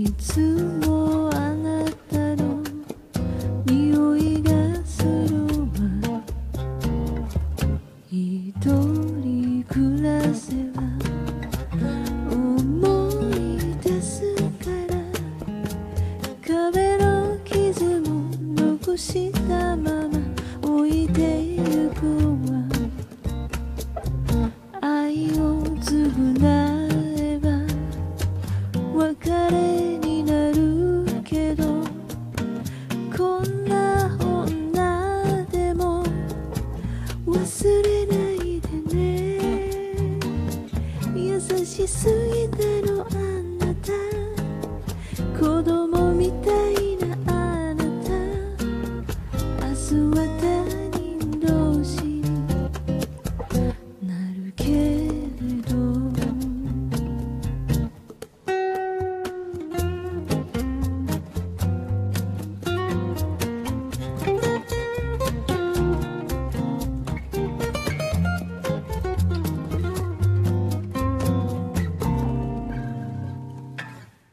いつもあなたの匂いがするわ。一人暮らせば思い出すから、壁の傷も残したまま置いてゆくわ。愛を償えば別れになるけど、こんな女でも忘れないでね。優しすぎてのあなた、子供